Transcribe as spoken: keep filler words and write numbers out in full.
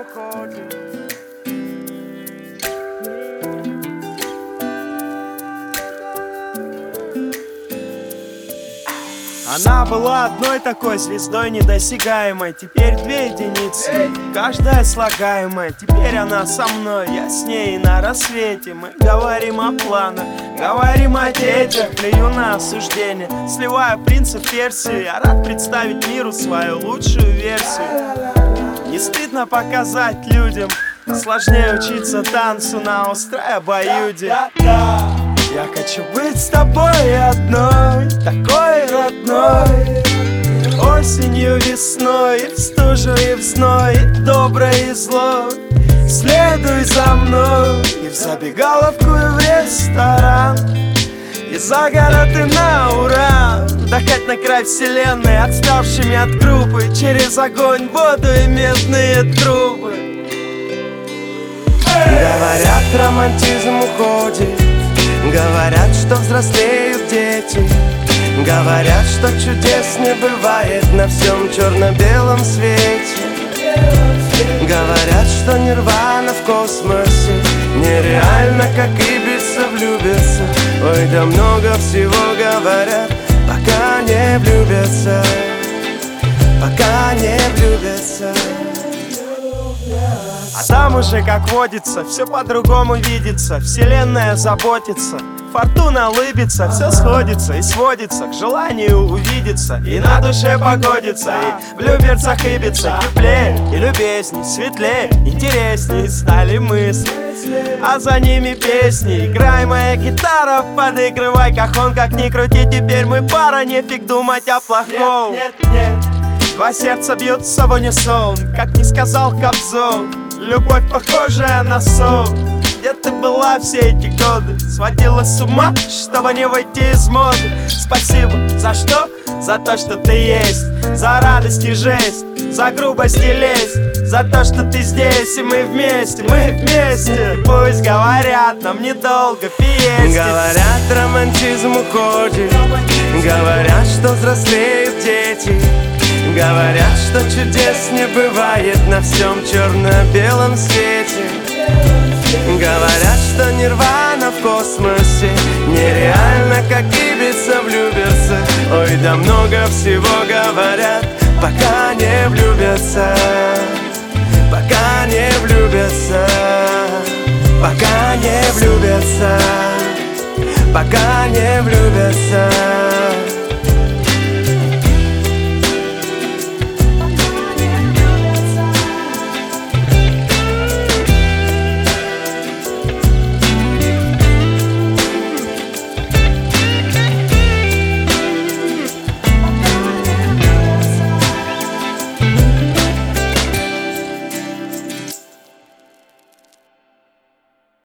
уходит. Она была одной такой звездой недосягаемой. Теперь две единицы, каждая слагаемая. Теперь она со мной, я с ней на рассвете. Мы говорим о планах, говорим о детях. Плюю на осуждение, сливаю принца в Персии. Я рад представить миру свою лучшую версию. Не стыдно показать людям, сложнее учиться танцу на острой обоюде. Я хочу быть с тобой одной, такой родной. Осенью, весной, и в стужу, и в зной, и доброе, и зло. Следуй за мной и в забегаловку, и в ресторан, и за город, и на ура. Вдохать на край вселенной, отставшими от группы, через огонь, воду и медные трубы. Говорят, романтизм уходит, говорят, что взрослеют дети, говорят, что чудес не бывает на всем черно-белом свете. Говорят, что нирвана в космосе нереально, как Ибица влюбиться. Ой, да много всего говорят, пока не влюбятся, пока не влюбятся. А там уже, как водится, все по-другому видится. Вселенная заботится, фортуна улыбится. Все сходится и сводится к желанию увидеться. И на душе погодится, и в люберцах Ибица. Теплее и любезней, светлее, интересней стали мысли, а за ними песни. Играй, моя гитара, подыгрывай кахон. Как ни крути, теперь мы пара, нефиг думать о плохом. Нет, нет, нет. Два сердца бьются в унисон, как не сказал Кобзон. Любовь, похожая на сон. Где ты была все эти годы? Сводила с ума, чтобы не выйти из моды. Спасибо за что? За то, что ты есть. За радость и жесть, за грубость и лесть. За то, что ты здесь, и мы вместе, мы вместе. Пусть говорят, нам недолго пиестить. Говорят, романтизм уходит, говорят, что взрослеют дети, говорят, что чудес не бывает на всем черно-белом свете. Говорят, что нирвана в космосе нереально, как Ибица влюбиться. Ой, да много всего говорят, пока не влюбятся, пока не влюбятся, пока не влюбятся, пока не влюбятся.